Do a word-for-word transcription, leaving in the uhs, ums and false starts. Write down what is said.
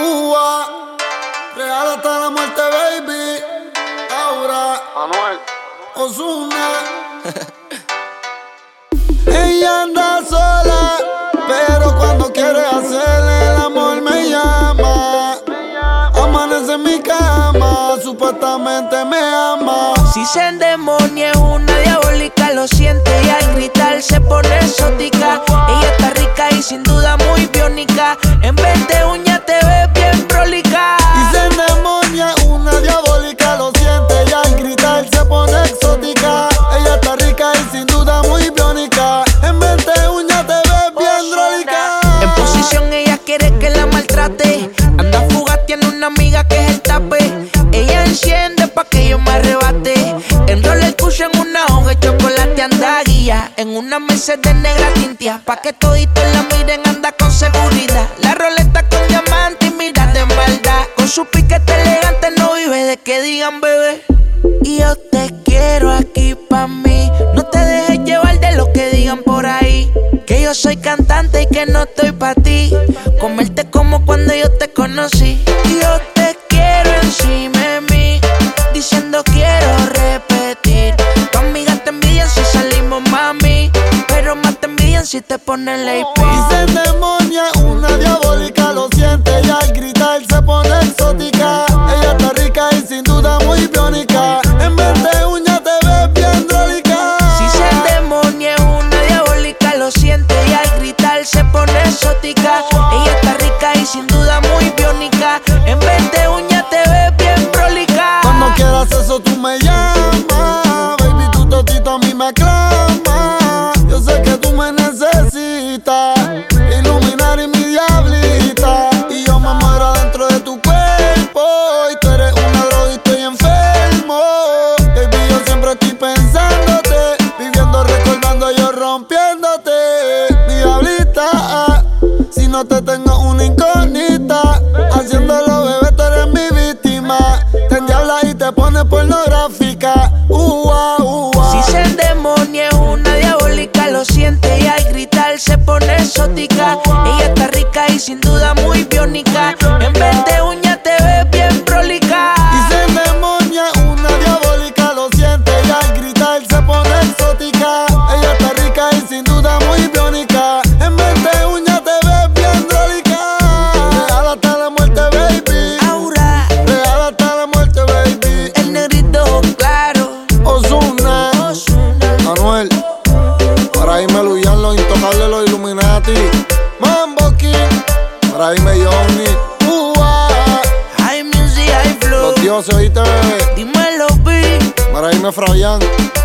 Ua, real hasta la muerte, baby. Aura, Anuel, Ozuna. Ella anda sola, pero cuando quiere hacerle el amor me llama. Amanece en mi cama, supuestamente me ama. Si se endemonia es una diabólica, lo siente y al gritar se pone exótica. Ella está rica y sin duda muy biónica. En vez de uña te ves bien prolica. Y se endemonia es una diabólica, lo siente y al gritar se pone exótica. Ella está rica y sin duda muy biónica. En vez de uña te ves bien drólica. En posición ella quiere que la maltrate. Anda fugaz, tiene una amiga que es el tape. Ella enciende pa' que yo me arrebate. Enrola el cucho en una hoja de chocolate, anda guía. En una Mercedes negra tintia, pa' que toditos la miren, anda con seguridad. La roleta con diamante y mira de maldad. Con su piquete elegante no vive de que digan bebé. Y yo te quiero aquí pa' mí. No te dejes llevar de lo que digan por ahí. Que yo soy cantante y que no estoy pa' ti. Comerte como cuando yo te conocí. Y yo te quiero encima de mí, diciendo quiero repetir. Tu amiga te envidian si salimos, mami, pero más te envidian si te ponen la I P. Y se endemonia es una diabólica, lo siente y al gritar se pone exótica. Ella está rica y sin duda muy biónica. En vez de uña te ves bien drólica. Si se endemonia es una diabólica, lo siente y al gritar se pone exótica. Ella está rica y sin duda muy biónica. En vez de uña te ves bien prolica. Cuando quieras eso tú me llamas, baby, tu totito a mí me aclama. Yo sé que tú me necesitas, iluminar y mi diablita. Y yo me muero dentro de tu cuerpo. Y tú eres una droga y estoy enfermo. Baby, yo siempre estoy pensándote, viviendo, recordando, yo rompiéndote. Mi diablita, si no te tengo una incógnita, haciéndolo, bebé, tú eres mi víctima. Te endiablas y te pones pornográfica. Ua, ua. Si se endemonia es una diabólica, lo siente y al gritar se pone exótica. Ella está rica y sin duda muy biónica. En vez de uña te ves bien prolica. Y se endemonia es una diabólica, lo siente y al gritar se pone exótica. Ella está rica y sin duda muy biónica. En vez de uña te ves bien drólica. Real hasta la muerte, baby. Aura, Real hasta la muerte, baby. el negrito claro. Ozuna, Ozuna. Anuel, para irme Luyan, los intocables, los Illuminati. Mambo King, para irme Johnny. Ua, High music, high flow. los dioses, oíste, bebé. Dímelo, B. Para irme Fabián.